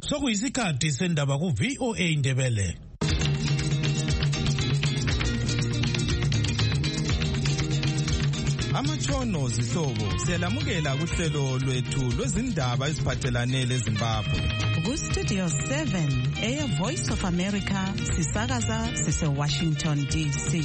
Sokuyisikhathi sendaba ku VOA Indebele. Amatshono zihlobo siyalamukela kuhlelo lwethu lwezindaba eziphathelane leZimbabwe. Ku Studio 7 Air Voice of America sisakaza sise Washington DC.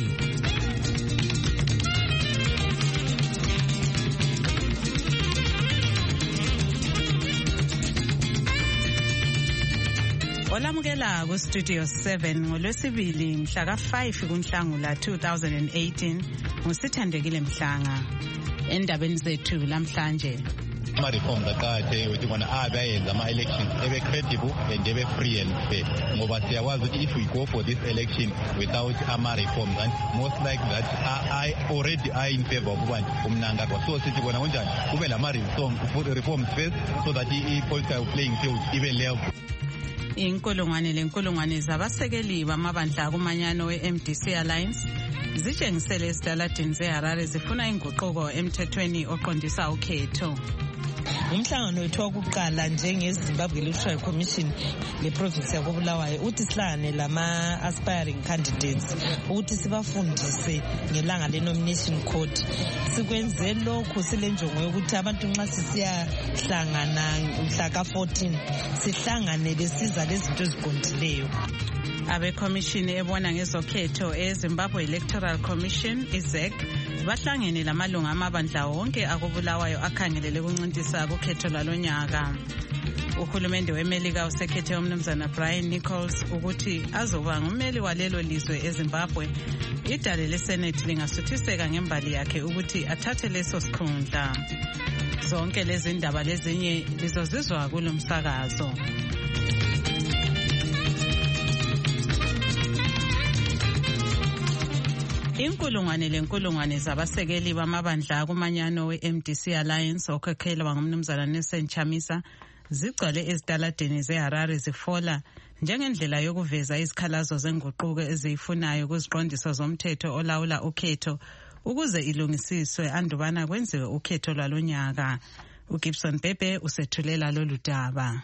Olamukela ku Studio 7 ngolwesibili mhla ka5 kuNhlangula 2018 ngusithandekile Mhlanga. Endabeni zethu lamhlanje ama-reforms aqakatheke ukuthi kona ayenza ama-elections ebe credible and ebe free and fair ngoba siyakwazi ukuthi if we go for this election without ama-reforms and most like that I already in favor of umnangagwa so sithi kona kunjani kube lama-reforms first so that i-political playing field ibe level. Inkulungwane zabasekeli bamabandla kumanyano we-MDC Alliance zitshengisele esitaladini zeHarare zifuna inguquko emthethweni oqondisa ukhetho. Umhlangano wethu wokuqala njengeZimbabwe Electoral Commission leprovince yakoBulawayo uthi sihlangane lama-aspiring candidates ukuthi sibafundise ngelanga le-nomination code. Sikwenze lokhu silenjongo yokuthi abantu nxa sisiyahlangana mhla ka-14 sihlangane besiza lezinto eziqondileyo. Abekhomishini ebona ngezokhetho eZimbabwe Electoral Commission IZEC bahlangene lamalunga amabandla wonke akobulawayo akhangelele ukuncintisa ukhetho lalonyaka. Uhulumende weMelika usekhethe umnumzana Brian Nichols ukuthi azoba ngumeli walelo lizwe eZimbabwe. Idale leSenate lingasuthiseka ngembali yakhe ukuthi athathe leso sikhundla. Zonke lezi ndaba lezinye lizozizwa kulomsakazo. Inkulungwane zabasekeli bamabandla kumanyano we-MDC Alliance okhokhelwa ngumnumzana Nelson Chamisa zigcwele ezitaladini zeHarare zifola njengendlela yokuveza izikhalazo zenguquko eziyifunayo kuziqondiso zomthetho olawula ukhetho ukuze ilungisiswe andubana kwenziwe ukhetho lwalonyaka. uGibson Bebe usethulela lolu daba.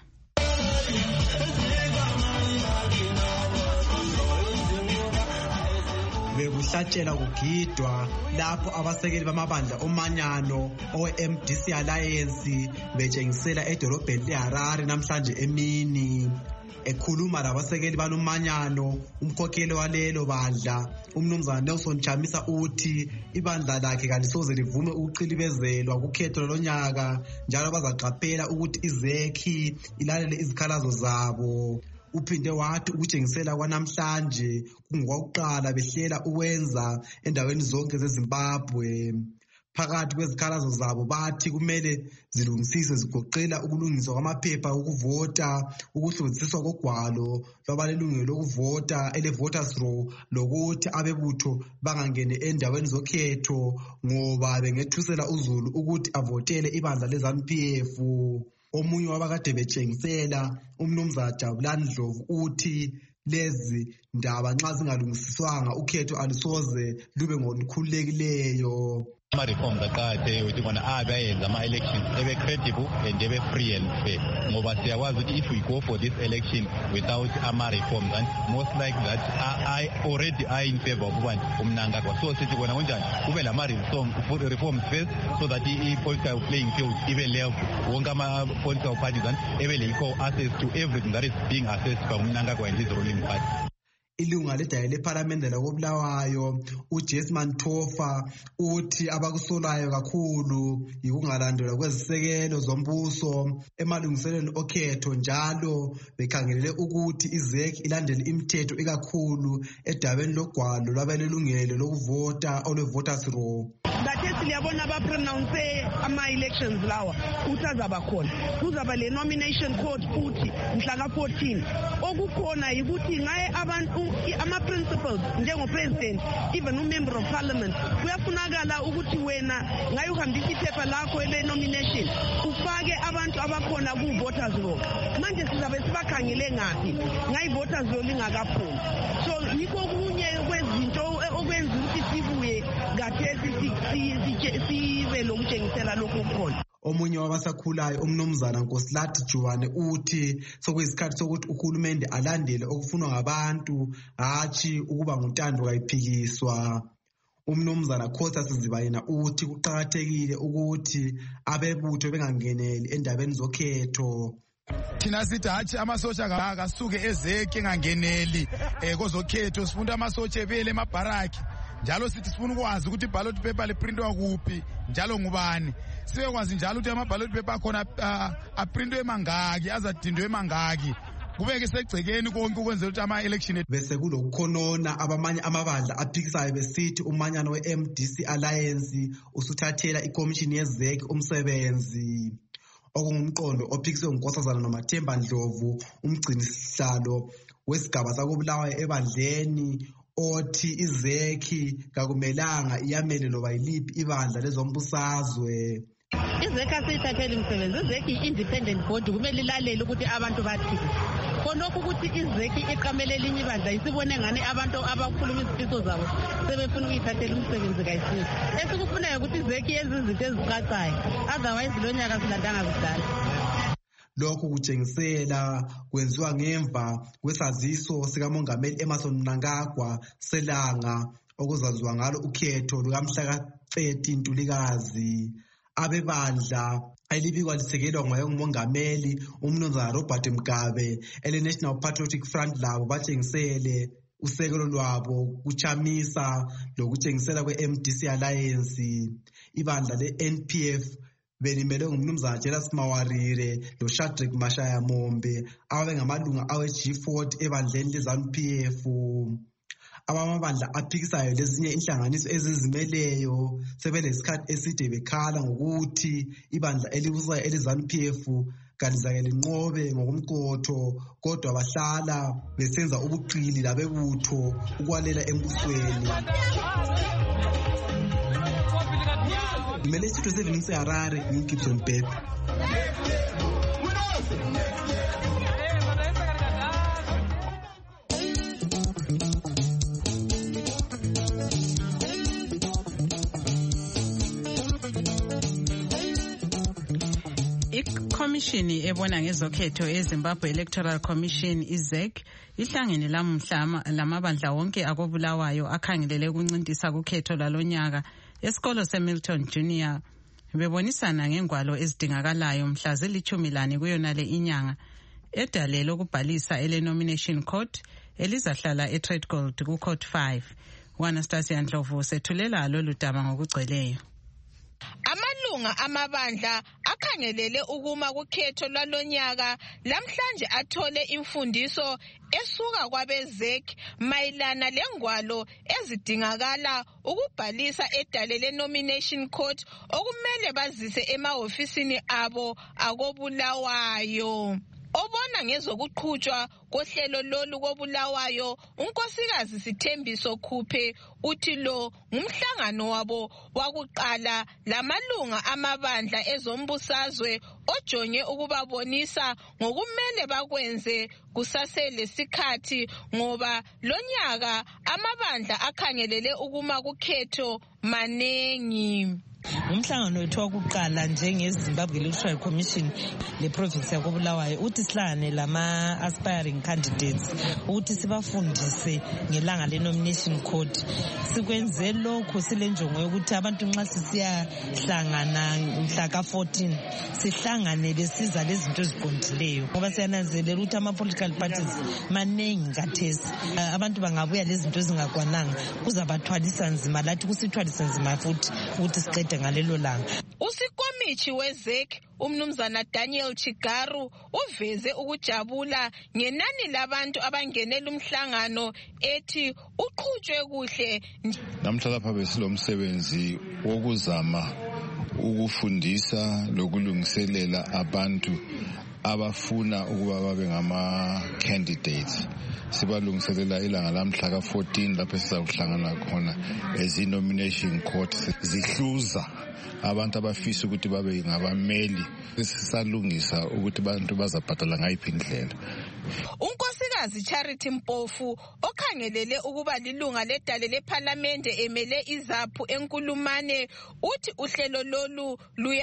Bekuhlatshela kugidwa lapho abasekeli bamabandla omanyano owe-MDC Alliance betshengisela edolobheni leHarare namhlanje emini. Ekhuluma labasekeli balomanyano umkhokheli walelo bandla umnumzana Nelson Chamisa uthi ibandla lakhe kalisoze livume ukuqilibezelwa kukhetho lonyaka njalo bazaqaphela ukuthi izekhi ilalele izikhalazo zabo. Uphinde wathi ukutshengisela kwanamhlanje kungokuqala behlela ukwenza endaweni zonke zeZimbabwe. Phakathi kwezikhalazo zabo bathi kumele zilungisiswe zigoqela ukulungiswa kwamaphepha okuvota, ukuhlonziswa kogwalo lwabalelungelo lokuvota ele-voters roll lokuthi abebutho bangangene endaweni zokhetho ngoba bengethusela uZulu ukuthi avotele ibandla leZANU-PF. Omunye wabakade betshengisela umnumzana Jabulani Ndlovu uthi lezi ndaba nxa zingalungisiswanga ukhetho alisoze lube ngolukhululekileyo. Ama-reforms aqakatheke ukuthi kona ayenza ama-elections ebe credible and ebe free and fair ngoba siyakwazi ukuthi if we go for this election without ama-reforms and most like that I already in favor of umnangagwa so sithi kona kunjani kube lama-reforms first so that i-political playing field ibe level wonke ama-political parties and ebe le-equal access to everything that is being assessed by umnangagwa and his ruling party. Ilunga ledaya lePhalamende lakoBulawayo uJesman Thofa uthi abakusolayo kakhulu yikungalandelwa kwezisekelo zombuso emalungiselweni okhetho njalo bekhangelele ukuthi izekhi ilandele imithetho ikakhulu edabeni logwalo lwabalelungelo lokuvota olwe-voters roll. Ngathi liyabona bapronounce ama-elections lawa ukuthi azaba khona kuzaba le nomination code futhi mhla ka-14 okukhona yikuthi ngaye abantu ama-principles njengo-president even umember of parliament kuyafunakala ukuthi wena ngaye uhambisa iphepha lakho ele-nomination ufake abantu abakhona ku-voters roll. Manje sizabe sibakhangele ngaphi ngayi-voters roll ingakaphumi so yikho okunye kwezinto okwenza ukuthi sibuye kathesi sibe lokutshengisela lokhu khona. Omunye wabasakhulayo umnumzana Nkosilathi Juwane uthi sokuyisikhathi sokuthi uhulumende alandele okufunwa ngabantu hatshi ukuba nguntando kayiphikiswa. Umnumzana Khosa Sizibayena uthi kuqakathekile ukuthi abebutho bengangeneli endabeni zokhetho. Thina sithi hatshi amasotsha akasuke ezeke engangeneli kozokhetho, sifunda amasotsha ebele emabharaki. Njalo sithi sifuna ukwazi ukuthi iballot paper liprintwa kuphi njalo ngubani. Sibekwazi njalo ukuthi ama-ballot paper akhona aprintwe mangaki, azadindwe mangaki. Kubeke segcekeni konke ukwenzela ukuthi ama-election bese kulokukhonona abamanye amabandla aphikisayo besithi umanyano we-MDC Alliance usuthathela ikomishini yezek umsebenzi. Okungumqondo ophikiswe nguNkosazana Nomathemba Ndlovu, umgcini sihlalo wesigaba sakoBulawayo ebandleni, othi izekhi kakumelanga iyamele loba yiliphi ibandla lezombusazwe. Izekhi asiyithathela imisebenzi, izekhi i-independent body kumele ilalele ukuthi abantu bathini. Khonokho ukuthi izekhi iqamele elinye ibandla isibone ngani abantu abakhuluma izifiso zabo sebefuna ukuyithathela imisebenzi kayisiyo. Esikufunayo ukuthi izekhi yenze izinto ezicacayo, otherwise lo nyaka silandanga kudala. Lokhu kutshengisela kwenziwa ngemva kwesaziso sikaMongameli Emmerson Mnangagwa selanga okuzaziwa ngalo ukhetho lukamhla ka-30 Ntulikazi. Abebandla elibikwa lisekelwa ngumongameli umnumzana Robert Mugabe ele-National Patriotic Front labo batshengisele usekelo lwabo kuchamisa lokutshengisela kwe-MDC Alliance. Ibandla le-NPF belimele ngumnumzana Jelas Mawarire loShadrack Mashaya Mombe ababengamalunga awe-G40 ebandleni le-ZANU-PF. Abamabandla aphikisayo lezinye inhlanganiso ezizimeleyo sebelesikhathi eside bekhala ngokuthi ibandla elibusayo ele-ZANU-PF kalizake linqobe ngokumqotho, kodwa bahlala besenza ubuqili labebutho ukwalela embusweni. Ngimele isitho 7 seHarare, ngiGibson Beth. Ikomishini ebona ngezokhetho eZimbabwe Electoral Commission IZEC ihlangene lamuhla lamabandla wonke akobulawayo akhangelele ukuncintisa kukhetho lalonyaka esikolo seMilton Junior bebonisana ngengwalo ezidingakalayo mhla zili-14 kuyonale inyanga edalelo ukubhalisa ele-nomination court elizahlala eTrade Gold ku-Court 5. Anastasia Ndlovu sethulela lolu daba ngokugcweleyo. Amalunga amabandla akhangelele ukuma kukhetho lwalonyaka lamhlanje athole imfundiso esuka kwabezek mayilana lengwalo ezidingakala ukubhalisa edalele nomination court okumele bazise emahofisini abo akobulawayo. Obona ngezokuqhutshwa kohlelo lolu kobulawayo unkosikazi Sithembiso Khuphe uthi lo ngumhlangano wabo wakuqala lamalunga amabandla ezombusazwe ojonge ukubabonisa ngokumele bakwenze kusasele sikhathi ngoba lonyaka amabandla akhangelele ukuma kukhetho manengi. Umhlangano wethu wakuqala njengeZimbabwe Electoral Commission leprovince yakobulawayo uthi sihlangane lama-aspiring candidates ukuthi sibafundise ngelanga le-nomination court. Sikwenze lokho silenjongo yokuthi abantu nxa sisiyahlangana mhla ka-14 sihlangane besiza lezinto eziqondileyo ngoba siyananzelela ukuthi ama-political parties manengi kathesi. Abantu bangabuya lezinto ezingakwananga kuzabathwalisa nzima, lathi kusithwalisa nzima futhi ukuthi siqede ngalelo langa. Usikomithi wezek umnumzana Daniel Chigaru uveze ukujabula ngenani labantu abangenela umhlangano ethi uqhutshwe kuhle. Namhla lapha besilomsebenzi wokuzama ukufundisa lokulungiselela abantu abafuna ukuba babe ngama-candidates. Sibalungiselela ilanga lamhla ka-14 lapho sizakuhlangana khona ezi-nomination court zihluza abantu abafisa ukuthi babe ngabameli. Sisalungisa ukuthi abantu bazabhadala ngayiphi indlela. Unkosikazi unkosikazi Charity Mpofu okhangelele ukuba lilunga ledale lePhalamende emele iZAPHU eNkulumane uthi uhlelo lolu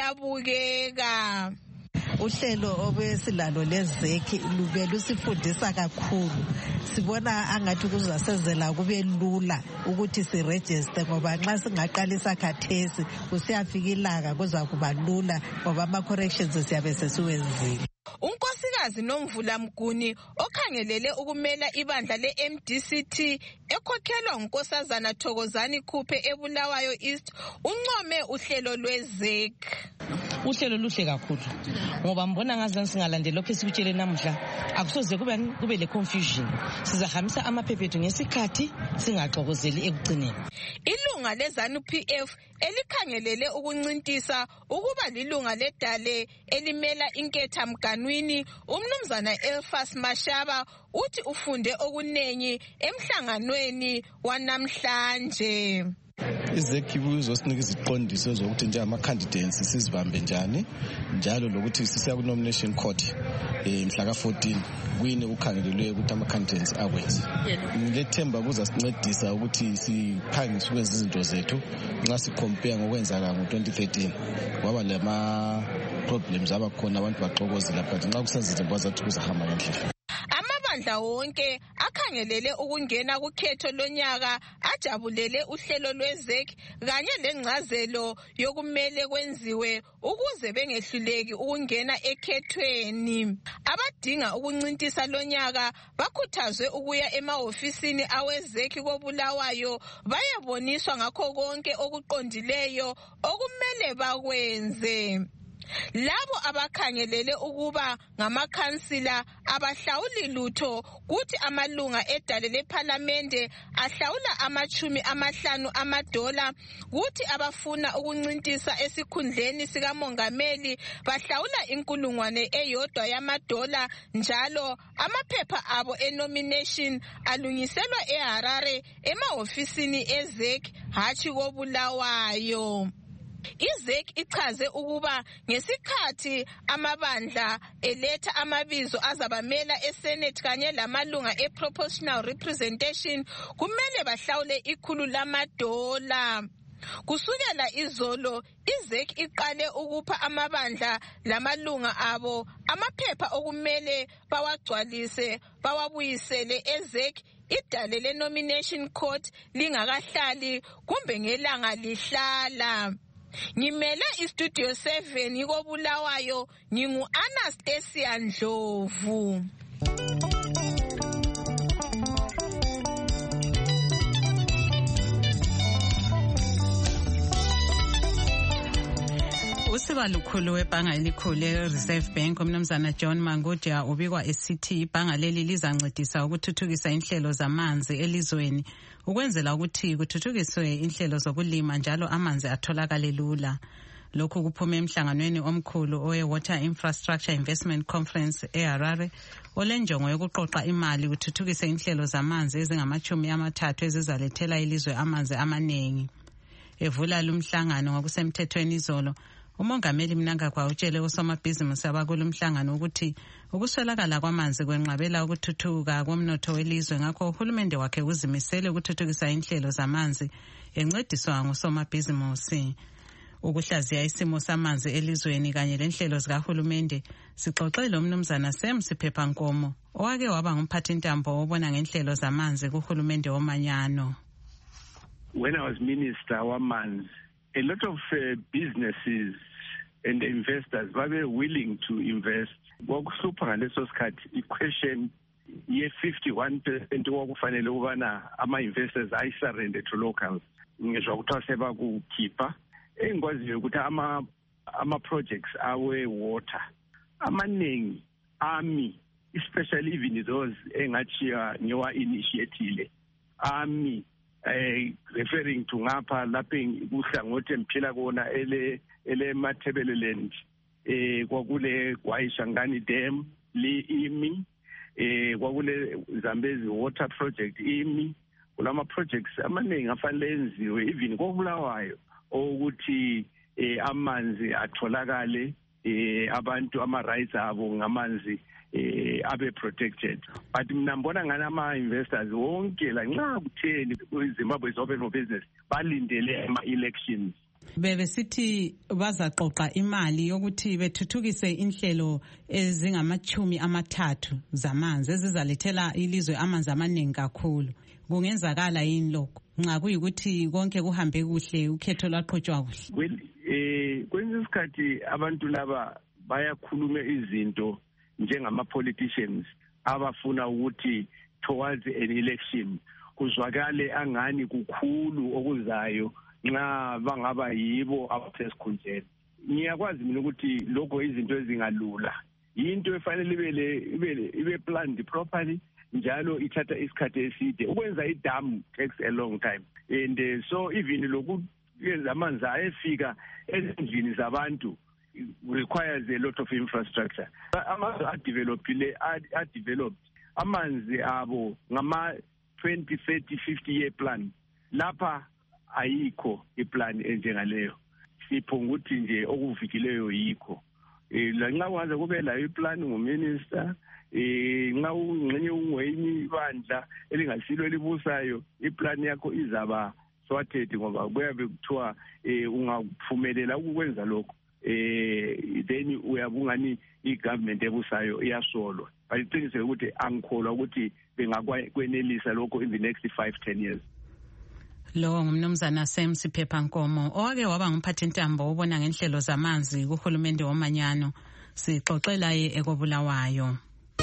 luyabukeka. Uhlelo obesilalo lezeki lube lusifundisa kakhulu. Sibona angathi kuzasezela kube lula ukuthi siregister ngoba nxa singaqalisa khathesi kusiyafika ilanga kuza kuba lula ngoba ama corrections siyabe sesiwenzile. Unkosikazi Nomvula Mguni okhangelele ukumela ibandla le-MDCT ekhokhelwa ngunkosazana Thokozani Khuphe eBulawayo East uncome uhlelo lwezek. Uhlelo luhle kakhulu ngoba mbona ngazansi singalandela lokho esikutshele namuhla akusoze kube le confusion. Sizahambisa amaphephethu ngesikhathi singaxokozeli ekugcineni. Ilunga leZANU PF elikhangelele ukuncintisa ukuba lilunga ledale elimela inketha Mganwini umnumzana Elfas Mashaba uthi ufunde okunengi emhlanganweni wanamhlanje. Izeki kuzosinika iziqondiso zokuthi nje ama candidates sizibambe njani njalo lokuthi sisiya ku nomination court mhla ka14 kwini ukhangelelwe ukuthi ama candidates akwenze. Ngilethemba kuzasincedisa ukuthi siphangise ukwenza izinto zethu nxa si compare ngokwenzaka ngo2013 kwaba lama problems abakhona abantu baxokozela but nxa kusazile bazathi kuzahamba ngendlela. Amabandla wonke akhangelele ukungena kukhetho lonyaka ajabulele uhlelo lwezek kanye lengcazelo yokumele kwenziwe ukuze bengehluleki ukungena ekhethweni. Abadinga ukuncintisa lonyaka bakhuthazwe ukuya emahofisini awezek koBulawayo bayeboniswa ngakho konke okuqondileyo okumele bakwenze. Labo abakhangelele ukuba ngamakhansila abahlawuli lutho kuthi amalunga edale lePhalamende ahlawula $50 kuthi abafuna ukuncintisa esikhundleni sikamongameli bahlawula $1,000 njalo amaphepha abo enomination alungiselwa eHarare emahofisini ezek hatshi koBulawayo. IZEC ichaze ukuba ngesikhathi amabandla eletha amabizo azabamela eSenate kanye lamalunga eProportional Representation kumele bahlawule $100. Kusukela izolo IZEC iqale ukupha amabandla lamalunga abo amaphepha okumele bawagcwalise bawabuyisele eZEC idale le-nomination court lingakahlali kumbe ngelanga lihlala. Ngimele iStudio 7 koBulawayo ngingu-Anastasia Ndlovu. Usibalukhulu webhanga elikhulu e-Reserve Bank umnumzana John Mangodia ubikwa esithi ibhanga leli lizancedisa ukuthuthukisa inhlelo zamanzi elizweni ukwenzela ukuthi kuthuthukiswe inhlelo zokulima njalo amanzi atholakale lula. Lokhu kuphume emhlanganweni omkhulu owe-Water Infrastructure Investment Conference eHarare olenjongo yokuqoqa imali kuthuthukise inhlelo zamanzi ezingama-30 ezizalethela ilizwe amanzi amaningi. Evula lumhlangano ngokusemthethweni izolo umongameli Mnangagwa utshele osomabhizinisi abakulumhlangano ukuthi ukuswelakala kwamanzi kwenqabela ukuthuthuka komnotho welizwe ngakho uhulumende wakhe uzimisele ukuthuthukisa inhlelo zamanzi encediswa ngosomabhizinisi. Ukuhlaziya isimo samanzi elizweni kanye lenhlelo zikahulumende sixoxele umnumzana Sam Siphephankomo owake waba ngumphathintambo obona ngenhlelo zamanzi kuhulumende womanyano. When I was Minister wamanzi, a lot of businesses and investors were willing to invest. Kwakuhlupha ngaleso sikhathi i-question ye-51% wakufanele ukubana ama-investors ayi-surrender to locals. Ngizwa kuthiwa sebakukhipha. Engikwaziyo ukuthi ama-projects awe-water amaningi ami, especially even those engachiya ngewa-initiatile ami referring to ngapha lapho kuhlangothi emphila kona ele Mathebeleland kwakule Gwayishangani Dam imi kwakule Zambezi Water Project imi kulama projects amaningi afanele enziwe even koBulawayo ukuthi amanzi atholakale abantu ama-rights abo ngamanzi abe protected. But mina mbona ngani ama-investors wonke la nxa kutheni iZimbabwe is open for business balindele ama-elections. Bebesithi bazaqoqa imali yokuthi bethuthukise inhlelo ezingama-30 zamanzi ezizalethela ilizwe amanzi amaningi kakhulu. Kungenzakala yini lokho nxa kuyikuthi konke kuhambe kuhle ukhetho lwaqhutshwa kuhle? Kwenye isikhathi abantu laba bayakhuluma izinto njengama-politicians abafuna ukuthi towards an election kuzwakale angani kukhulu okuzayo nxa bangaba yibo abasesikhundleni. Ngiyakwazi mina ukuthi lokho izinto ezingalula into efanele ibe planned properly njalo ithatha isikhathi eside. Ukwenza idamu takes a long time, and so even lokuyenza amanzi ayefika ezindlini zabantu requires a lot of infrastructure. Amazwe adeveloped amanzi abo ngama 20, 30, 50 year plan. Lapha ayikho iplan enjengaleyo. Siphonga ukuthi nje okuvikileyo yikho. La nxa kungaze kube la iplan nguminister, nxa ungxenye ungweyini bandla elingasilo elibusayo, iplan yakho izaba sorted ngoba kuyabe kuthiwa ungaphumelela ukwenza lokho. Then uyabungani igovernment ebusayo iyasolwa. But iqiniseke ukuthi angikholwa ukuthi bengakwenelisa lokho in the next 5-10 years. Lo ngumnumzana Sam Siphepha Nkomo owake waba ngumphathintambo obona ngenhlelo zamanzi kuhulumende womanyano. Sixoxela ekobulawayo.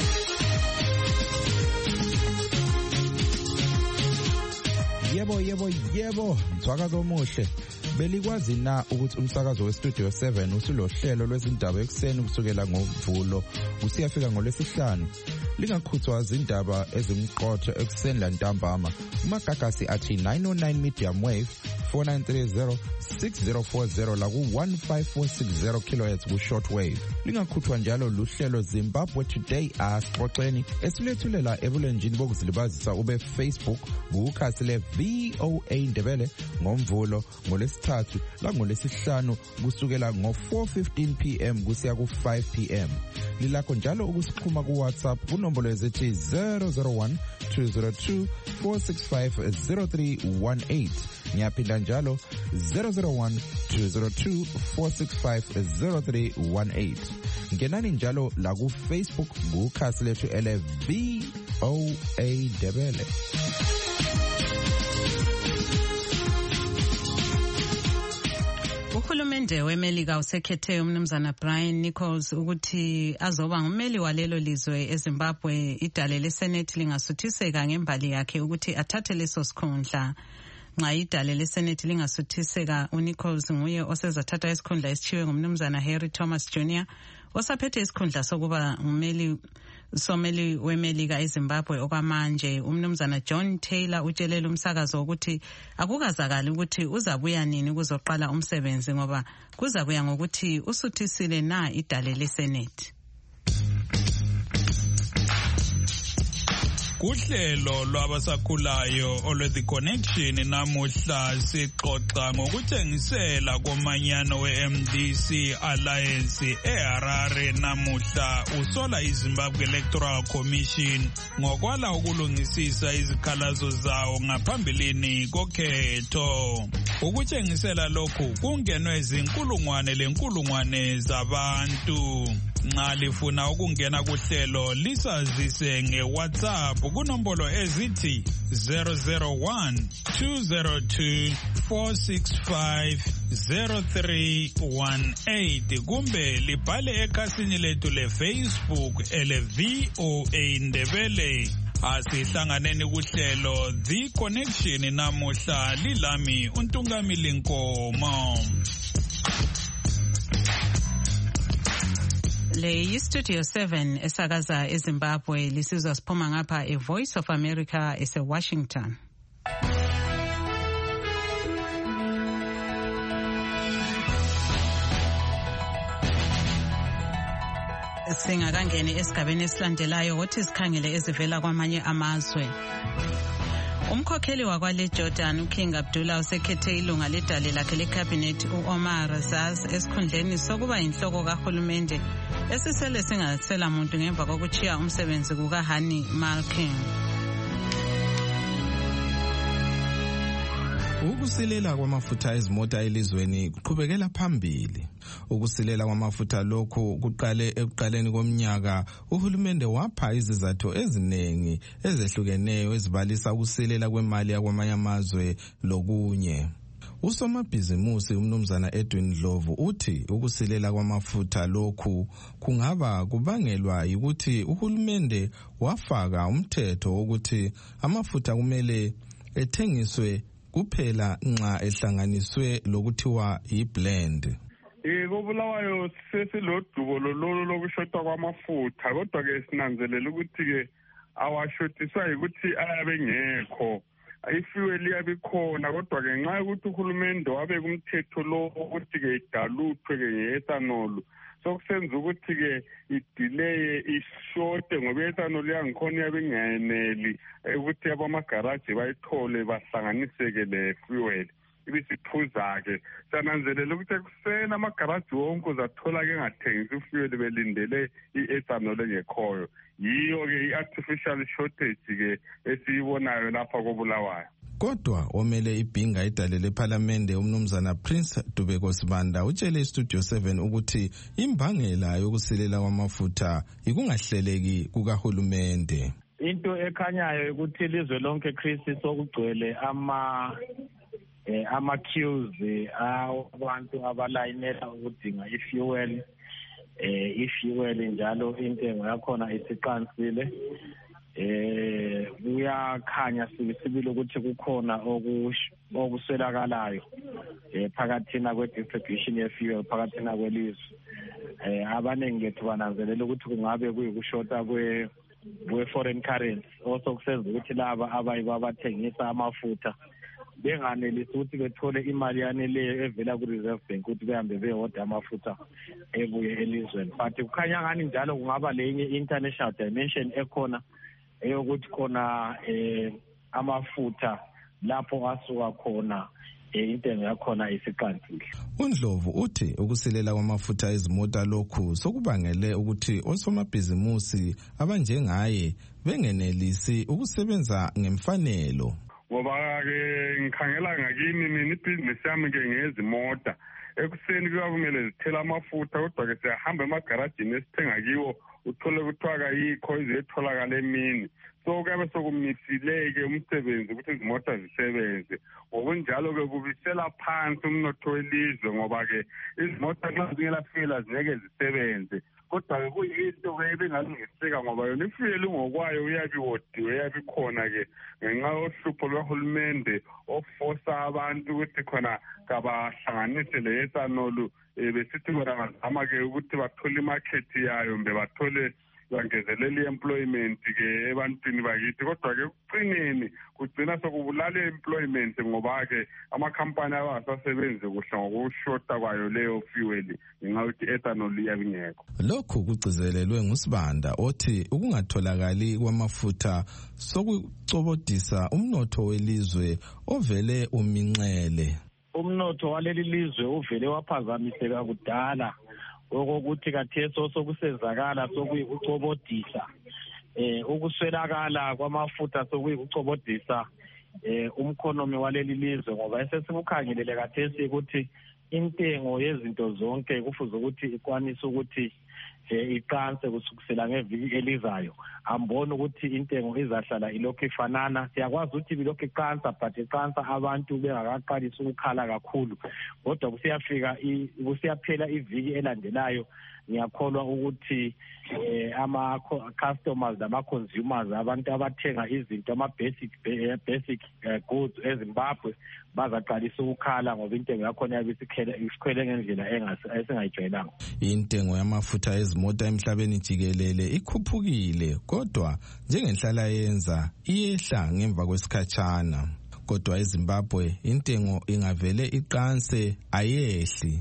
Yebo, msakazo omuhle. Belikwazi na ukuthi umsakazo weStudio 7 usulohlelo lwezindaba ekseni kusukela ngoMvulo usiyafika ngoLwesihlanu? Lingakhuthwa izindaba ezimqotho ekseni lantambama. Umagagasi athi 909 medium wave 4930 6040 la ku-15460 kHz ku-short wave. Lingakhuthwa njalo luhlelo Zimbabwe Today asixoxeni esilethulela ebulenjini bokuzilibazisa ube Facebook kukhasi le VOA Ndebele ngoMvulo ngoLwesithathu la ngoLwesihlanu kusukela ngo-4:15 PM kusiya ku-5 PM. Lilakho njalo ukusixhuma ku-WhatsApp kunombolo ezithi 001 202 465 0318. Ngiyaphinda njalo 001 202 465 0318. Ngenani njalo la ku-Facebook kukhasi lethu ele VOA Ndebele. Uhulumende weMelika usekhethe umnumzana Brian Nichols ukuthi azoba ngumeli walelo lizwe eZimbabwe. Idale leSenate lingasuthiseka ngembali yakhe ukuthi athathe leso sikhundla. Nxa idale leSenate lingasuthiseka, uNichols nguye osezathatha isikhundla esichiwe ngumnumzana Harry Thomas Jr. osaphethe isikhundla sokuba someli weMelika eZimbabwe okwamanje. Umnumzana John Taylor utshelele umsakazo ukuthi akukazakali ukuthi uzabuya nini kuzoqala umsebenzi ngoba kuzakuya ngokuthi usuthisile na idale leSenate. Kuhlelo lwabasakhulayo olwe-The Connection namuhla sixoxa ngokuthengisela komanyano we-MDC Alliance eHarare namuhla usola iZimbabwe Electoral Commission ngokwala ukulungisisa izikhalazo zawo ngaphambilini kokhetho. Ukuthengisela lokhu kungenwe izinkulungwane zabantu. Nxa lifuna ukungena kuhlelo lisazise ngeWhatsApp kunombolo ezithi 001 202 465 0318 kumbe libhale ekhasini lethu leFacebook ele VOA Ndebele. Asihlanganeni kuhlelo The Connection namuhla lilami uNtungamili Nkomo. Le Studio 7 esakaza eZimbabwe lisizwa siphuma ngapha eVoice of America eseWashington. Singakangeni esigabeni esilandelayo wothi sikhangele ezivela kwamanye amazwe. Umkhokheli wakwale Jordan uKing Abdullah usekhethe ilunga ledale lakhe lecabinet uOmar Razaz esikhundleni sokuba inhloko kahulumende esisele singasela muntu ngemva kokuchiya umsebenzi kukaHani Malkin. Ukusilela kwamafutha ezimota elizweni kuqhubekela phambili. Ukusilela kwamafutha lokhu kuqale ekuqaleni komnyaka. Uhulumende wapha izizathu eziningi ezehlukeneyo ezibalisa ukusilela kwemali yakwamanye amazwe lokunye. Usomabhizimusi umnumzana Edwin Ndlovu uthi ukusilela kwamafutha lokhu kungaba kubangelwa ukuthi uhulumende wafaka umthetho ukuthi amafutha kumele ethengiswe kuphela nxa ehlanganiswe lokuthiwa iblend. Kobulawayo sesilodubo lolu lokushota kwamafutha, kodwa ke sinanzelela ukuthi ke awashotiswa ukuthi ayabe ngekho. Ifuel yabikhona, kodwa ke nxa ukuthi uhulumende wabeka umthetho lo ukuthi ke idaluthwe ke ngeethanol, sokusenza ukuthi ke idelay ishote ngoba iethanol yangikhona yabe ingayeneli ukuthi abamagaraji bayithole bahlanganiseke le fuel ibisiphuza ke. Sananzelela ukuthi ekuseni amagaraji wonke uzathola ke engathengisi fuel belindele iethanol engekhoyo. Yiyo ke i-artificial shortage ke esiyibonayo lapha koBulawayo. Kodwa omele ibhinga idale lePhalamende umnumzana Prince Dubeko Sibanda utshele iStudio 7 ukuthi imbangela yokusilela kwamafutha ikungahleleki kukahulumende. Into ekhanyayo ukuthi ilizwe lonke Chris sokugcwele ama-queues abantu abalayinela ukudinga ifuel njalo intengo yakhona isiqansile. Kuyakhanya sibili ukuthi kukhona okuswelakalayo phakathina kwe-distribution ye-fuel phakathina kwelizwe. Abaningi bethu bananzelela ukuthi kungabe kuyikushota kwe-foreign currency, also kusenza ukuthi laba abathengisa amafutha benganelisi ukuthi bethole imali yaneleyo evela ku-Reserve Bank ukuthi behambe beyoda amafutha ebuye elizweni. But kukhanya ngani njalo kungaba lenye international dimension ekhona eyokuthi khona amafutha lapho asuka khona intengo yakhona isiqansile. uNdlovu uthi ukusilela kwamafutha ezimota lokhu sokubangele ukuthi osomabhizimusi abanjengaye bengenelisi ukusebenza ngemfanelo. Ngoba ke ngikhangela ngakini mina ibhizinesi yami ke ngezimota. Ekuseni kuya kumele zithela amafutha, kodwa ke siyahamba emagarajini esithenga kiwo uthole kuthiwa kayikho izitholakala emini. So kuyabe sokumisileke umsebenzi ukuthi izimota zisebenze. Ngokunjalo ke kubisela phansi umnotho welizwe ngoba ke izimota nxa zingela fuel zingeke zisebenze. Kodwa ke kuyinto ke ebingalungiseka ngoba yona ifuel ngokwayo uyabiwodiwe yabikhona ke ngenxa yohlupho lwahulumende ofosa abantu ukuthi khona kabahlanganise le ethanol besithi bona bazama ke ukuthi bathole imarket yayo mbe bathole bangezelela i-employment ke ebantwini bakithi. Kodwa ke kuqineni kugcina sokubulala i-employment ngoba ke amakhampani abasasebenzi kuhle ngokushota kwayo leyo fuel ngenxa yokuthi ethanol iyabingekho. Lokhu kugcizelelwe nguSibanda othi ukungatholakali kwamafutha sokucobodisa umnotho welizwe ovele uminxele. Umnotho waleli lizwe uvele waphazamiseka kudala okokuthi katheso sokusezakala sokuyikucobodisa ukuswelakala kwamafutha sokuyikucobodisa umkhonomi waleli lizwe ngoba esesibukhangelele kathesi ukuthi intengo yezinto zonke kufuze ukuthi ikwanise ukuthi iqanse kusukisela ngeviki elizayo. Ambona ukuthi intengo izahlala ilokhu ifanana. Siyakwazi ukuthi bilokhu iqansa but iqansa abantu bengakaqalisa ukukhala kakhulu. Kodwa kusiyaphela iviki elandelayo ngiyakholwa ukuthi ama-customers nama-consumers abantu abathenga izinto ama-basic goods eZimbabwe bazaqalisa ukukhala ngoba intengo yakhona yabe isikhwele ngendlela esingayijwayelanga. Intengo yamafutha ezimota emhlabeni jikelele ikhuphukile kodwa njengenhlala yenza iyehla ngemva kwesikhatshana. Kodwa eZimbabwe intengo ingavele iqanse ayehli.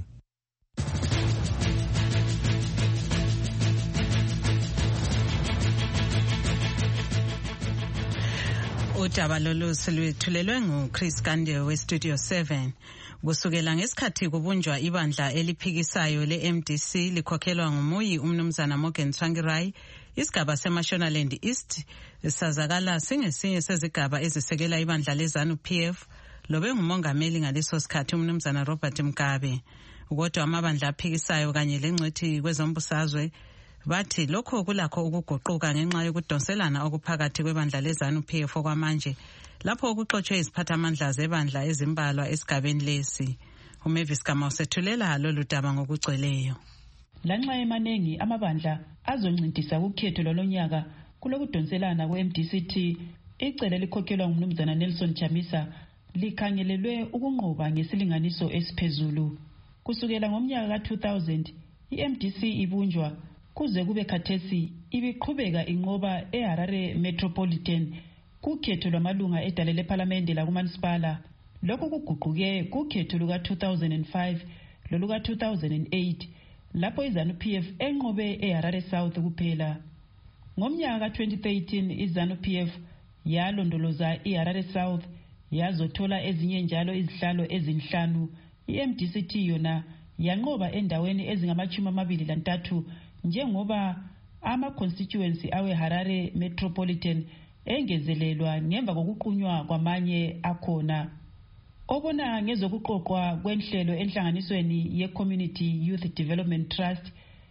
Udaba lolu silwethulelwe nguChris Kande weStudio 7. Kusukela ngesikhathi kubunjwa ibandla eliphikisayo leMDC likhokhelwa ngumuyi umnumzana Morgan Tsvangirai, isigaba seMashonaland East sazakala singesinye sezigaba ezisekela ibandla leZANU-PF lobe ngumongameli ngaleso sikhathi umnumzana Robert Mugabe. Kodwa amabandla aphikisayo kanye lengcwethi kwezombusazwe bathi lokho kulakho ukuguquka ngenxa yokudonselana okuphakathi kwebandla leZANU-PF okwamanje lapho okuxotshe iziphathamandla zebandla ezimbalwa esigabeni lesi. uMavis Kama usethulela lolu daba ngokugcweleyo. Lanxa emaningi amabandla azoncintisa ukhetho lolonyaka kulokudonselana kwe-MDCT, icele likhokhelwa ngumnumzana Nelson Chamisa likhangelelwe ukunqoba ngesilinganiso esiphezulu. Kusukela ngomnyaka ka-2000 i-MDC ibunjwa kuze kube khathesi ibiqhubeka inqoba eHarare Metropolitan kukhetho lwamalunga edale lePhalamende lakuManisipala. Lokho kuguquke kukhetho luka-2005 loluka-2008 lapho iZANU-PF enqobe eHarare South kuphela. Ngomnyaka ka-2013 iZANU-PF yalondoloza iHarare South yazothola ezinye njalo izihlalo ezinhlanu. I-MDCT yona yanqoba endaweni ezingama-23 njengoba ama-constituency awe-Harare Metropolitan engezelelwa ngemva kokuqunywa kwamanye akhona. Obona ngezokuqoqwa kwenhlelo enhlanganisweni ye-Community Youth Development Trust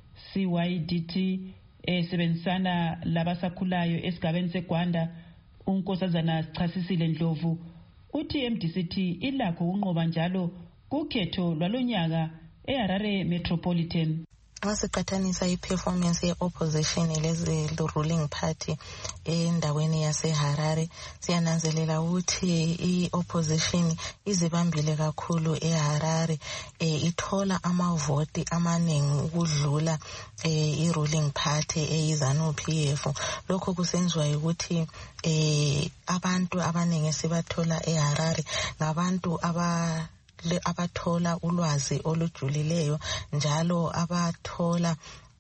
CYDT esebenzisana labasakhulayo esigabeni seGwanda, uNkosazana Chasisile Ndlovu uthi i-MDCT ilakho ukunqoba njalo kukhetho lwalonyaka eHarare Metropolitan. Ngasiqhathanisa i-performance ye-opposition le-ruling party endaweni yaseHarare, siyananzelela ukuthi i-opposition izibambile kakhulu eHarare, ithola amavoti amaningi ukudlula i-ruling party eyiZANU-PF. Lokho kusenziwa ukuthi abantu abaningi esibathola eHarare ngabantu abathola ulwazi olujulileyo njalo abathola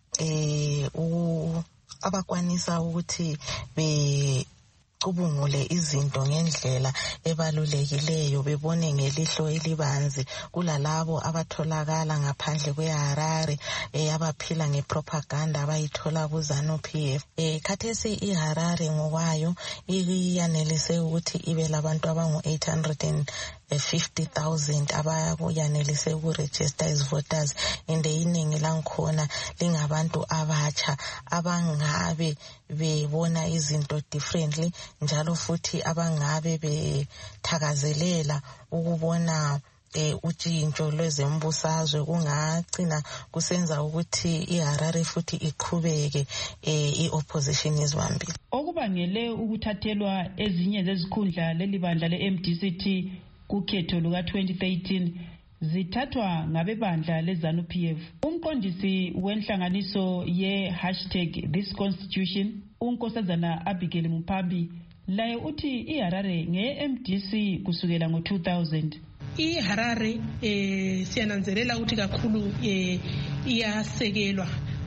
abakwanisa ukuthi becubungule izinto ngendlela ebalulekileyo, bebone ngelihlo elibanzi kulalabo abatholakala ngaphandle kweHarare abaphila ngepropaganda abayithola kuZANU-PF. Khathesi iHarare ngokwayo iyanelise ukuthi ibe labantu abangu-850,000 abayanelise ukuregister as voters, and iningi langkhona lingabantu abatsha abangabe bebona izinto differently njalo futhi abangabe bethakazelela ukubona utshintsho lwezembusazwe kungagcina kusenza ukuthi iHarare futhi iqhubeke i-opposition izibambile. Okubangele ukuthathelwa ezinye zezikhundla lelibandla le-MDCT kukhetho luka-2013 zithathwa ngabebandla leZANU-PF. Umqondisi wenhlanganiso ye#ThisConstitution uNkosazana Abigail Mupambi laye uthi iHarare nge-MDC kusukela ngo-2000. iHarare siyananzelela ukuthi kakhulu iyasekelwa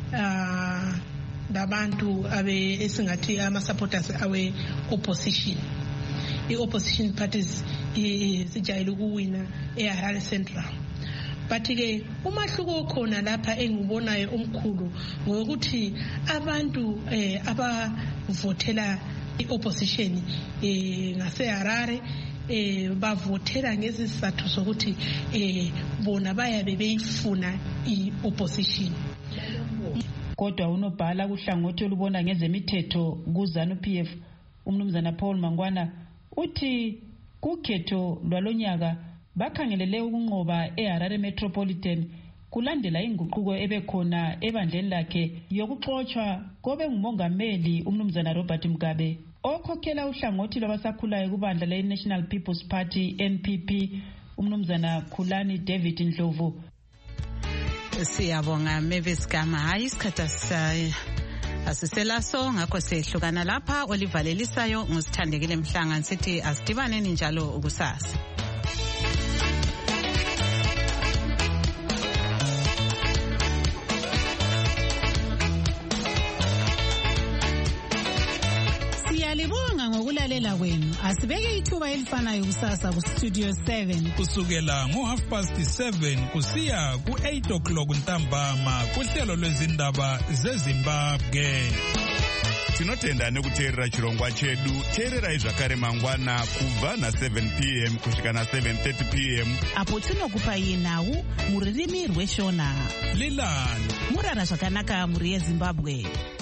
labantu esingathi ama-supporters awe-opposition. I-opposition parties zijayele ukuwina eHarare Central. But-ke umahluko khona lapha engibonayo omkhulu ngokuthi abantu abavotela i-opposition ngaseHarare bavotela ngesizathu sokuthi bona bayabe beyifuna i-opposition. Kodwa unobhala kuhlangothi olubona ngezemithetho kuZANU-PF umnumzana Paul Mangwana uthi kukhetho lwalonyaka bakhangelele ukunqoba eHarare Metropolitan kulandela inguquko ebekhona ebandleni lakhe yokuxoxwa kobe ngumongameli umnumzana Robert Mugabe. Okhokhela uhlangothi lwabasakhulayo kubandla le-National People's Party NPP umnumzana Khulani David Ndlovu. Siyabonga Mavis Kama. Hayi isikhathi asiselaso ngakho sehlukana lapha. Olivalelisayo ngusithandekile Mhlanga sithi asidibaneni njalo ukusasa. Siyalibonga ngokulalela kwenu. Asibeke ithuba elifanayo kusasa ku Studio 7 kusukela ngo7:30 kusiya ku8 ntambama kuhlelo lwezindaba zeZimbabwe. Tinotenda nekuteerera chirongwa chedu. Teererai zvakare mangwana kubva na7 p.m. kusvika na7:30 p.m. apo tinokupai nhau muririmi rweshona. Lilani murara zvakanaka muri yeZimbabwe.